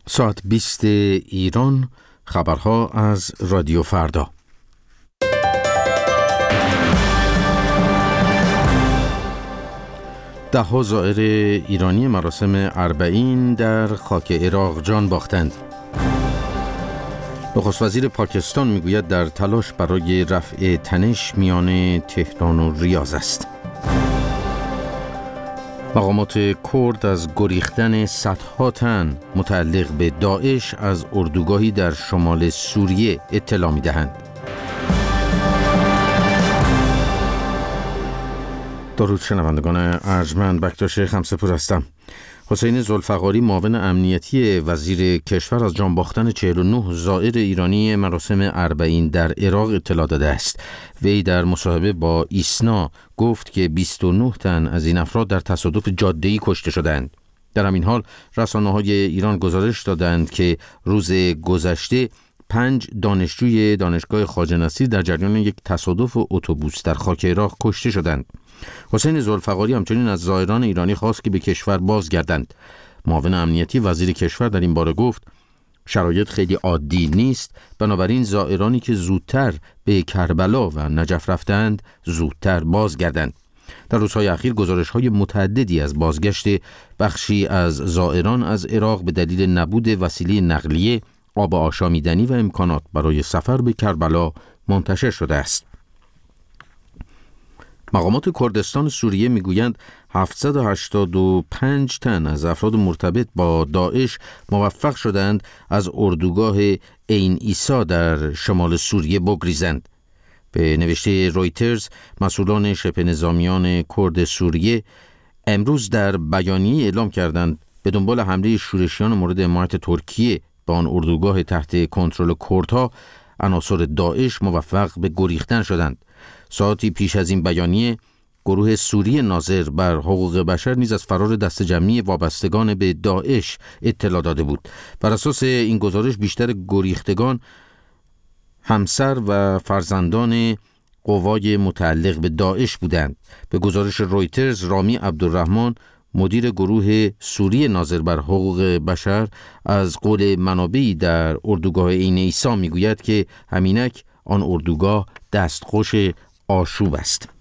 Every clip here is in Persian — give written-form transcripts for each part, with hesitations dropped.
ساعت 20 ایران، خبرها از رادیو فردا. ده‌ها زائر ایرانی مراسم اربعین در خاک عراق جان باختند. نخست وزیر پاکستان میگوید در تلاش برای رفع تنش میان تهران و ریاض است. مقامات کرد از گریختن صدها تن متعلق به داعش از اردوگاهی در شمال سوریه اطلاع می‌دهند. درود شنوندگان ارجمند، بکتاش خمسه‌پور هستم. حسین ذوالفقاری، معاون امنیتی وزیر کشور، از جان باختن 49 زائر ایرانی مراسم اربعین در عراق اطلاع داده است. وی در مصاحبه با ایسنا گفت که 29 تن از این افراد در تصادف جاده‌ای کشته شدند. در همین حال رسانه‌های ایران گزارش دادند که روز گذشته 5 دانشجوی دانشگاه خواجه نصیر در جریان یک تصادف اتوبوس در خاک عراق کشته شدند. حسین ذوالفقاری همچنین از زائران ایرانی خواست که به کشور بازگردند. معاون امنیتی وزیر کشور در این باره گفت شرایط خیلی عادی نیست، بنابراین زائرانی که زودتر به کربلا و نجف رفتند زودتر بازگردند. در روزهای اخیر گزارش‌های متعددی از بازگشت بخشی از زائران از عراق به دلیل نبود وسیله نقلیه، آب آشامیدنی و امکانات برای سفر به کربلا منتشر شده است. مقامات کردستان سوریه میگویند 785 تن از افراد مرتبط با داعش موفق شدند از اردوگاه عین عیسی در شمال سوریه بگریزند. به نوشته رویترز، مسئولان شبه نظامیان کرد سوریه امروز در بیانیه اعلام کردند به دنبال حمله شورشیان مورد حمایت ترکیه به آن اردوگاه تحت کنترل کردها، عناصر داعش موفق به گریختن شدند. ساعتی پیش از این بیانیه، گروه سوری ناظر بر حقوق بشر نیز از فرار دسته جمعی وابستگان به داعش اطلاع داده بود. بر اساس این گزارش بیشتر گریختگان همسر و فرزندان قوای متعلق به داعش بودند. به گزارش رویترز، رامی عبدالرحمن، مدیر گروه سوری ناظر بر حقوق بشر، از قول منابعی در اردوگاه عین عیسی میگوید که همینک آن اردوگاه دستخوش آشوب است.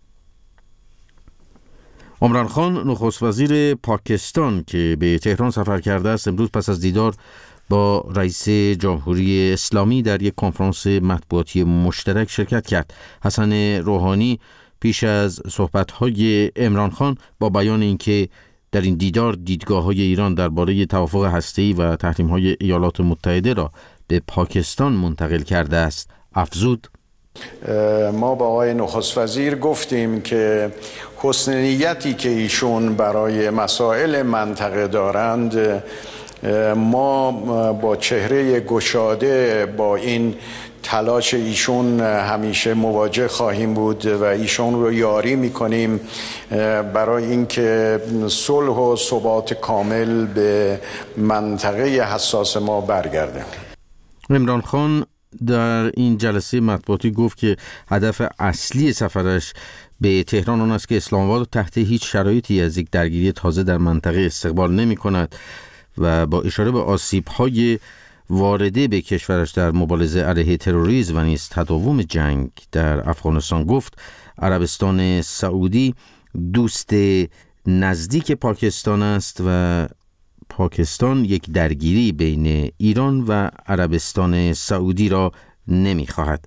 عمران خان، نخست وزیر پاکستان که به تهران سفر کرده است، امروز پس از دیدار با رئیس جمهوری اسلامی در یک کنفرانس مطبوعاتی مشترک شرکت کرد. حسن روحانی پیش از صحبت‌های عمران خان با بیان اینکه در این دیدار دیدگاه‌های ایران درباره توافق هسته‌ای و تحریم‌های ایالات متحده را به پاکستان منتقل کرده است، افزود: ما با آقای نخست وزیر گفتیم که حسن نیتی که ایشون برای مسائل منطقه دارند، ما با چهره گشاده با این تلاش ایشون همیشه مواجه خواهیم بود و ایشون رو یاری میکنیم برای اینکه صلح و ثبات کامل به منطقه حساس ما برگرده. عمران خان در این جلسه مطبوعاتی گفت که هدف اصلی سفرش به تهران آن است که اسلام آباد تحت هیچ شرایطی از یک درگیری تازه در منطقه استقبال نمی کند و با اشاره به آسیب‌های وارده به کشورش در مبارزه علیه تروریسم و نیز تداوم جنگ در افغانستان گفت عربستان سعودی دوست نزدیک پاکستان است و پاکستان یک درگیری بین ایران و عربستان سعودی را نمی‌خواهد.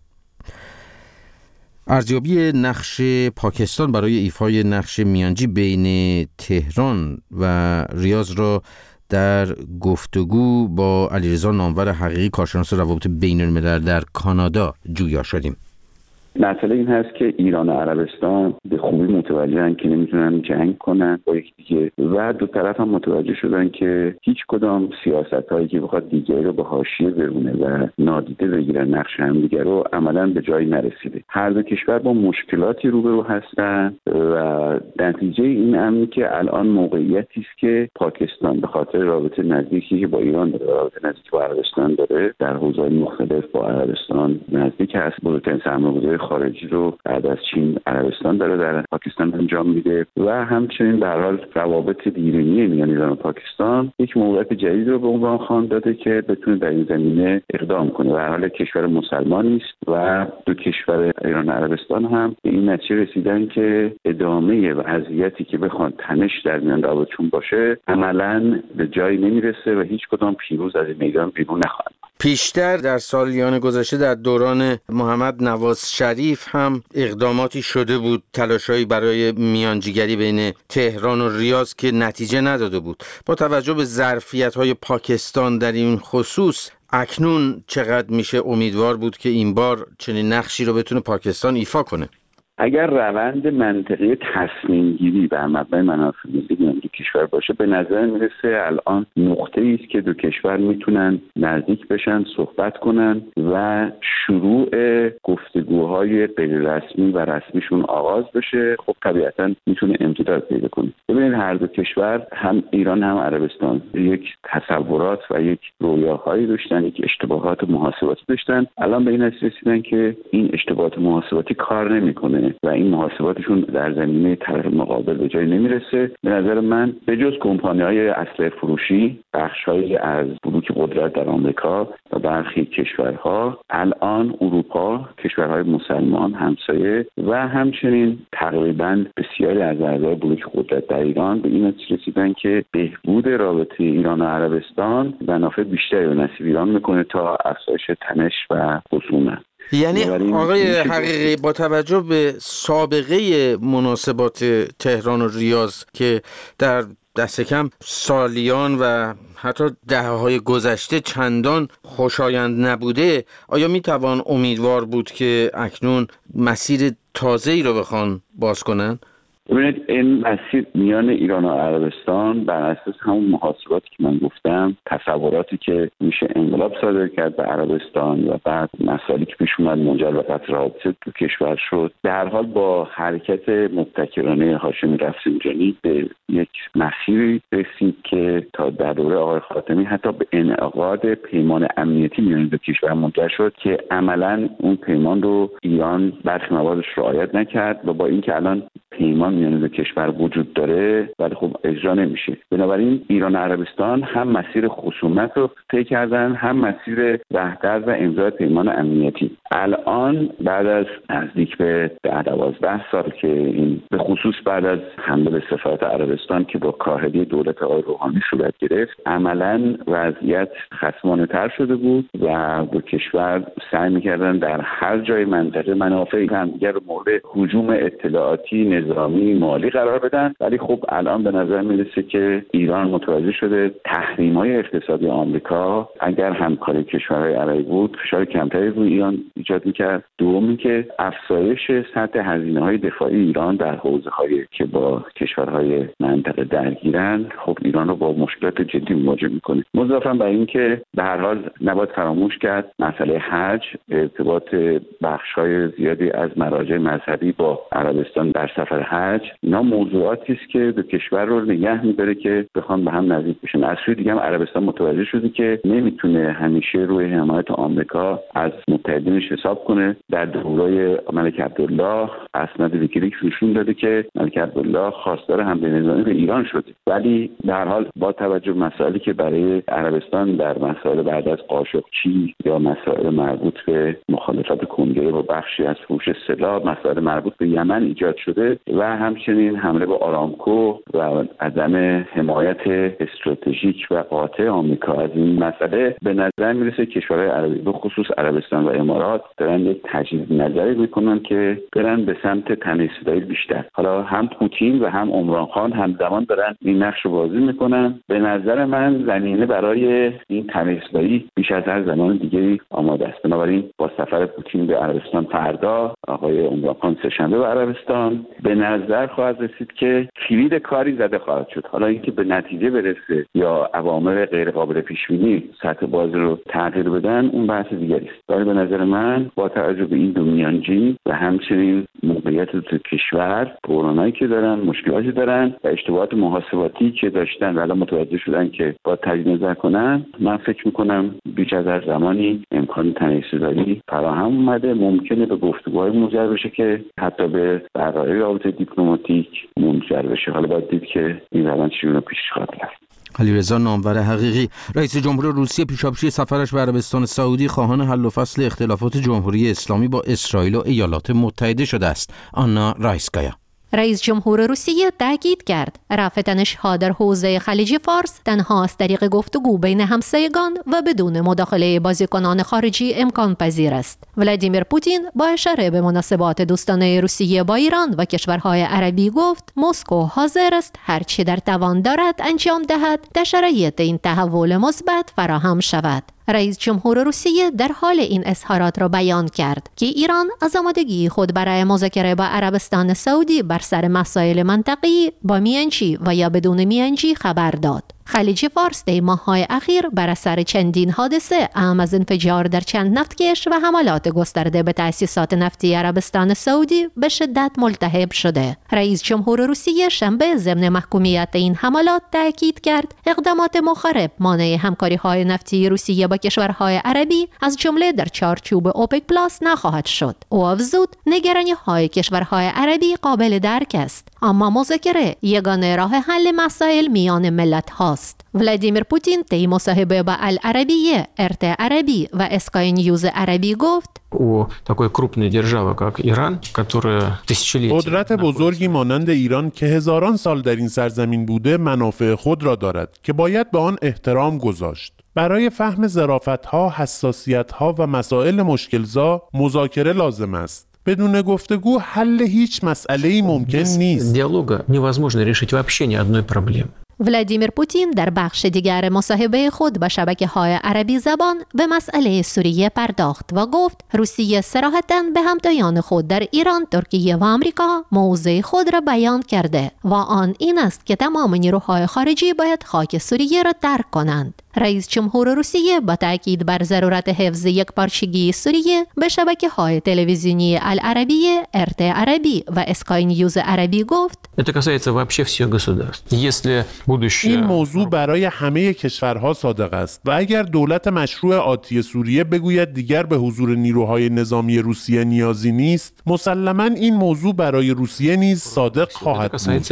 ارزیابی نقش پاکستان برای ایفای نقش میانجی بین تهران و ریاض را در گفتگو با علیرضا نامور حقیقی، کارشناس روابط بین الملل در کانادا، جویا شدیم. مسئله این هست که ایران و عربستان به خوبی متوجهن که نمیتونن جنگ کنن با یکدیگه و دو طرف هم متوجه شدن که هیچ کدام سیاست‌هایی که بخواد دیگری رو به حاشیه برونه و نادیده بگیرن نقش همدیگه رو عملاً به جایی نرسیده. هر دو کشور با مشکلاتی روبرو هستن و نتیجه این امری که الان موقعیتی است که پاکستان به خاطر رابطه نزدیکی که با ایران داره، رابطه نزدیک با عربستان داره، در حوزه‌های مختلف با عربستان نزدیک هست، بزرگترین سرمایه‌گذاری خارجی رو بعد از چین عربستان داره در پاکستان انجام میده و همچنین به هر حال روابط دیرینه میان ایران و پاکستان یک موقعیت جدید رو به عمران خان داده که بتونه در این زمینه اقدام کنه. به هر حال کشور مسلمانی است و دو کشور ایران و عربستان هم به این نتیجه رسیدن که ادامه وضعیتی که بخوان تنش در میان روابطشون باشه عملاً به جایی نمیرسه و هیچ کدام پیروز از این میدان بیرون نخواهند. پیشتر در سالیان گذشته در دوران محمد نواز شریف هم اقداماتی شده بود، تلاشایی برای میانجیگری بین تهران و ریاض که نتیجه نداده بود. با توجه به ظرفیت‌های پاکستان در این خصوص اکنون چقدر میشه امیدوار بود که این بار چنین نقشی رو بتونه پاکستان ایفا کنه؟ اگر روند منطقی تصمیم گیری بر مبنای منافع ملی میان دو کشور باشه، به نظر میرسه الان نقطه‌ای است که دو کشور میتونن نزدیک بشن، صحبت کنن و شروع گفتگوهای غیر رسمی و رسمیشون آغاز بشه. خب طبیعتاً میتونه امتداد پیدا کنه. ببینید هر دو کشور، هم ایران هم عربستان، یک تصورات و یک رویاهایی داشتن، یک اشتباهات محاسباتی داشتن. الان به این نتیجه رسیدن که این اشتباهات محاسباتی کار نمیکنه و این محاسباتشون در زمینه طرف مقابل به جای نمیرسه. به نظر من به جز کمپانی‌های اسلحه فروشی، بخش‌هایی از بلوک قدرت در آمریکا و برخی کشورها، الان اروپا، کشورهای مسلمان همسایه و همچنین تقریباً بسیاری از اعضای بلوک قدرت در ایران به این نتیجه رسیدن که بهبود رابطه ایران و عربستان منافع بیشتری به نصیب ایران میکنه تا افزایش تنش و خصومت. یعنی آقای حقیقی، با توجه به سابقه مناسبات تهران و ریاض که در دست کم سالیان و حتی دهه‌های گذشته چندان خوشایند نبوده، آیا میتوان امیدوار بود که اکنون مسیر تازه‌ای رو بخوان باز کنن؟ ببینید این مسیر میان ایران و عربستان بر اساس همون محاسباتی که من گفتم، تصوراتی که میشه انقلاب صادر کرد به عربستان و بعد مسائلی که پیش اومد منجر به قطع رابطه دو کشور شد، در هر حال با حرکت مبتکرانه هاشمی رفسنجانی به یک مسیری رسید که تا در دوره آقای خاتمی حتی به انعقاد پیمان امنیتی میان دو کشور منجر شد که عملاً اون پیمان رو ایران برخی مواردش رعایت نکرد و با اینکه الان پیمان میان دو کشور وجود داره ولی خب اجرا نمیشه. بنابراین ایران و عربستان هم مسیر خصومت رو طی کردن، هم مسیر وحدت و امضای پیمان امنیتی. الان بعد از نزدیک به 10-12 سال که این به خصوص بعد از حمله به سفارت عربستان که با کاهلی دولت آقای روحانی صورت گرفت، عملاً وضعیت خصمانه‌تر شده بود و دو کشور سعی می‌کردن در هر جای منطقه منافع همدیگر رو مورد هجوم اطلاعاتی، نظامی، مالی قرار بدن. ولی خب الان به نظر میرسه که ایران متوجه شده تحریم‌های اقتصادی آمریکا اگر همکاری کشورهای عربی بود فشار کمتری روی ایران ایجاد می‌کرد. دومی که افزایش سطح هزینه‌های دفاعی ایران در حوزه‌هایی که با کشورهای منطقه درگیرن خب ایران رو با مشکلات جدی مواجه می‌کنه. مضافاً بر این که به هر حال نباید فراموش کرد مسئله حج، ارتباط بخش‌های زیادی از مراجع مذهبی با عربستان در سفر حج، اینا موضوعاتی است که دو کشور رو نگه می‌داره که بخوام به هم نزدیک بشن. از سوی دیگه هم عربستان متوجه شده که نمیتونه همیشه روی حمایت آمریکا از متحدینش حساب کنه. در دورای ملک عبدالله اسناد ویکیلیکس نشون داده که ملک عبدالله خواستار حمله نظامی به ایران شده. ولی در حال با توجه به مسائلی که برای عربستان در مسائل بعد از قاشقچی یا مسائل مربوط به مخالفت کنگره و بخشی از فروش سلاح، مسائل مربوط به یمن ایجاد شده و همچنین حمله به آرامکو و عدم حمایت استراتژیک و قاطع آمریکا از این مسئله، به نظر میرسه کشورهای عربی به خصوص عربستان و امارات دارن یک تجدید نظری میکنن که برن به سمت تنش‌زایی بیشتر. حالا هم پوتین و هم عمران خان همزمان دارن این نقش رو بازی میکنن. به نظر من زمینه برای این تنش‌زایی بیش از هر زمان دیگری آماده است. بنابراین با سفر پوتین به عربستان فردا، آقای عمران خان سه‌شنبه به عربستان، به نظر خواهد رسید که کلید کاری زده خواهد شد. حالا اینکه به نتیجه برسه یا عوامل غیر قابل پیش بینی سطح بازی رو تغییر بدن اون بحث دیگری است. ولی به نظر من با توجه به این دو میانجی و همچنین موقعیت دو کشور، بحرانایی که دارن، مشکلاتی دارن و اشتباهات محاسباتی که داشتن و الان متوجه شدن که با تجدید نظر کنن، من فکر میکنم بیش از هر زمانی امکان تنش‌زایی فراهم اومده، ممکنه به گفتگوهای منجر بشه که حتی به برقراری رابطه دیپلماتیک منجر بشه. حالا باید دید که این روند چگونه پیش خواهد رفت. علیرضا نامور حقیقی، رئیس جمهور روسیه، پیشاپیشی سفرش به عربستان سعودی خواهان حل و فصل اختلافات جمهوری اسلامی با اسرائیل و ایالات متحده شده است. آنا رایسکایا. رئیس جمهور روسیه تاکید کرد رفع تنش‌ها در حوزه خلیج فارس تنها از طریق گفتگو بین همسایگان و بدون مداخله بازیکنان خارجی امکان پذیر است. ولادیمیر پوتین با اشاره به مناسبات دوستانه روسیه با ایران و کشورهای عربی گفت مسکو حاضر است هرچی در توان دارد انجام دهد تا شرایط این تحول مثبت فراهم شود. رئیس جمهور روسیه در حال این اظهارات را بیان کرد که ایران از آمادگی خود برای مذاکره با عربستان سعودی بر سر مسائل منطقه‌ای با میانجی و یا بدون میانجی خبر داد. خلیج فارس در ماه‌های اخیر بر اثر چندین حادثه اهم از انفجار در چند نفتکش و حملات گسترده به تأسیسات نفتی عربستان سعودی به شدت ملتهب شده. رئیس جمهور روسیه شنبه ضمن محکومیت این حملات تاکید کرد اقدامات مخرب مانع همکاری‌های نفتی روسیه با کشورهای عربی از جمله در چارچوب اوپک پلاس نخواهد شد. او افزود نگرانی‌های کشورهای عربی قابل درک است، اما مذاکره یگانه راه حل مسائل میان ملت‌ها. ولادیمیر پوتین طی مصاحبه با العربیه، ارت عربی و اسکای نیوز عربی گفت قدرت بزرگی مانند ایران که هزاران سال در این سرزمین بوده منافع خود را دارد که باید به آن احترام گذاشت. برای فهم ظرافت‌ها، حساسیت‌ها و مسائل مشکل‌زا مذاکره لازم است. بدون گفتگو حل هیچ مسئله‌ای ممکن نیست. ولادیمیر پوتین در بخش دیگر مصاحبه خود با شبکه‌های عربی زبان به مسئله سوریه پرداخت و گفت روسیه صراحتاً به همتایان خود در ایران، ترکیه و آمریکا موضع خود را بیان کرده و آن این است که تمام نیروهای خارجی باید خاک سوریه را ترک کنند. رئیس جمهور روسیه با تاکید بر ضرورت حفظ یکپارچگی سوریه به شبکه‌های تلویزیونی العربیه، ارت عربی و اسکای نیوز عربی گفت این موضوع برای همه کشورها صادق است و اگر دولت مشروع آتی سوریه بگوید دیگر به حضور نیروهای نظامی روسیه نیازی نیست، مسلماً این موضوع برای روسیه نیز صادق خواهد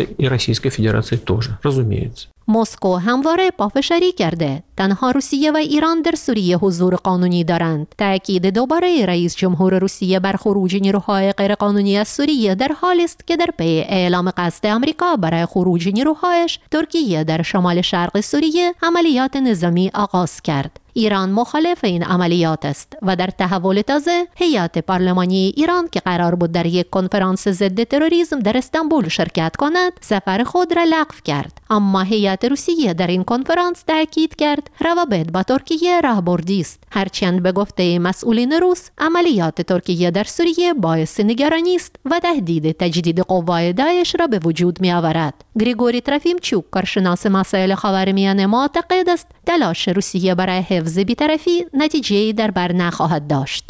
بود. مسکو همواره پافشاری کرده تنها روسیه و ایران در سوریه حضور قانونی دارند. تأکید دوباره رئیس جمهور روسیه بر خروج نیروهای غیرقانونی از سوریه در حالی است که در پی اعلام قصد آمریکا برای خروج نیروهایش، ترکیه در شمال شرق سوریه عملیات نظامی آغاز کرد. ایران مخالف این عملیات است و در تحول تازه هیئت پارلمانی ایران که قرار بود در یک کنفرانس ضد تروریسم در استانبول شرکت کند، سفر خود را لغو کرد. اما هیئت روسیه در این کنفرانس تاکید کرد روابط با ترکیه راهبردی است، هرچند به گفته مسئولین روس عملیات ترکیه در سوریه باعث نگرانی است و تهدید تجدید قوای داعش را به وجود می آورد. گریگوری تروفیمچوک، کارشناس مسائل خاورمیانه، معتقد است تلاش روسیه برای حفظ بی‌طرفی نتیجه‌ای در بر نخواهد داشت.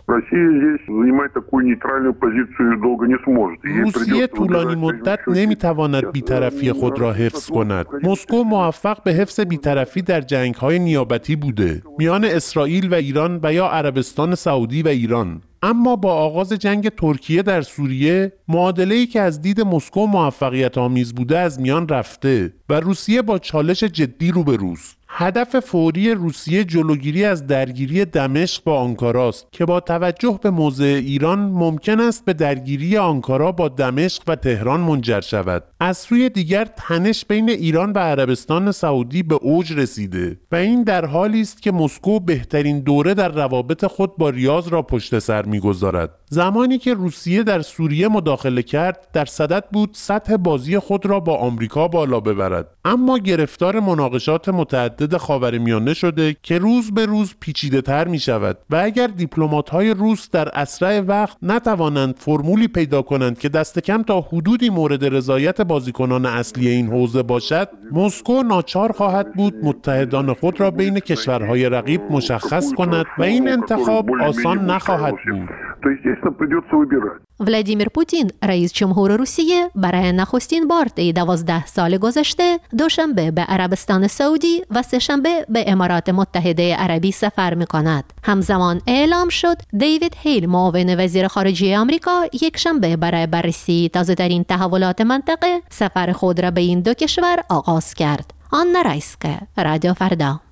روسیه طولانی مدت نمیتواند بی‌طرفی خود را حفظ کند. مسکو موفق به حفظ بی‌طرفی در جنگ‌های نیابتی بوده میان اسرائیل و ایران و یا عربستان سعودی و ایران. اما با آغاز جنگ ترکیه در سوریه، معادله‌ای که از دید مسکو موفقیت آمیز بوده از میان رفته و روسیه با چالش جدی روبروست. هدف فوری روسیه جلوگیری از درگیری دمشق با آنکارا است که با توجه به موضع ایران ممکن است به درگیری آنکارا با دمشق و تهران منجر شود. از سوی دیگر تنش بین ایران و عربستان سعودی به اوج رسیده و این در حالی است که مسکو بهترین دوره در روابط خود با ریاض را پشت سر می‌گذارد. زمانی که روسیه در سوریه مداخله کرد، در صدد بود سطح بازی خود را با آمریکا بالا ببرد، اما گرفتار مناقشات متعدد خاورمیانه شده که روز به روز پیچیده‌تر می‌شود و اگر دیپلمات‌های روس در اسرع وقت نتوانند فرمولی پیدا کنند که دست کم تا حدودی مورد رضایت بازیکنان اصلی این حوزه باشد، مسکو ناچار خواهد بود متحدان خود را بین کشورهای رقیب مشخص کند و این انتخاب آسان نخواهد بود. то, естественно, придется выбирать. ولادیمیر پوتین رئیس جمهور روسیه برای نخستین بار طی 12 سال گذشته دوشنبه به عربستان سعودی و سه‌شنبه به امارات متحده عربی سفر می‌کند. همزمان اعلام شد دیوید هیل معاون وزیر خارجه آمریکا یک شنبه برای بررسی تازه‌ترین تحولات منطقه سفر خود را به این دو کشور آغاز کرد. آن رایسکه، رادیو فردا.